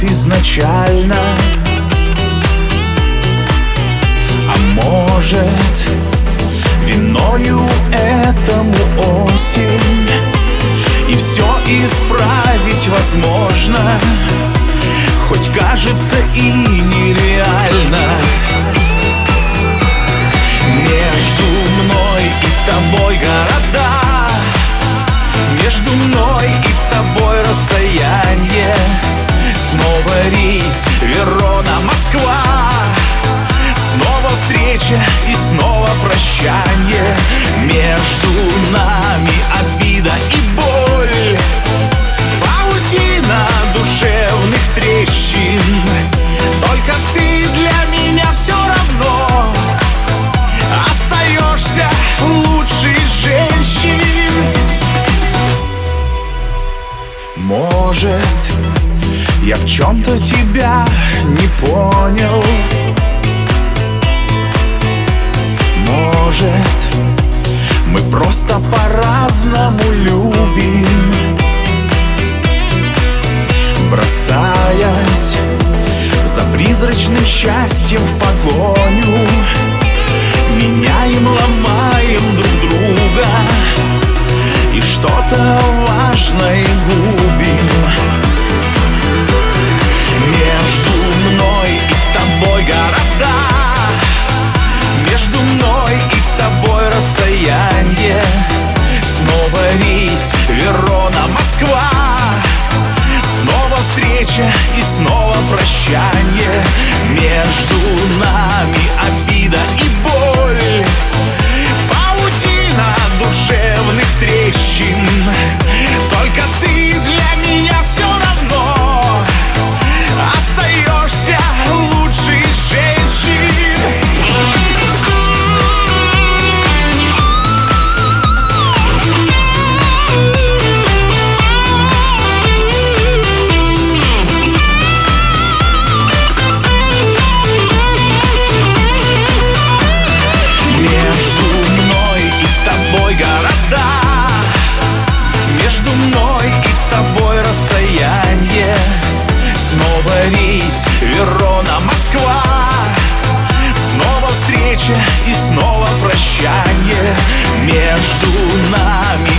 изначально. А может, виною этому осень, и все исправить возможно, хоть кажется и нереально. Между мной и тобой города, между мной и тобой расстояние. Снова рейс Верона, Москва, снова встреча и снова прощание. Между нами обида и боль, паутина душевных трещин. Только ты для меня все равно остаешься лучшей женщин. Может, я в чем-то тебя не понял. Может, мы просто по-разному любим, бросаясь за призрачным счастьем в погоню. Меняем, ломаем друг друга и что-то важное губим. Между мной и тобой города, между мной и тобой расстояние. Снова рейс Верона, Москва, снова встреча и снова прощание. Между нами обида и боль, паутина душевных трещин. Только ты для меня все равно остаешься лучшей женщин. Снова рейс Верона, Москва, снова встреча и снова прощание. Между нами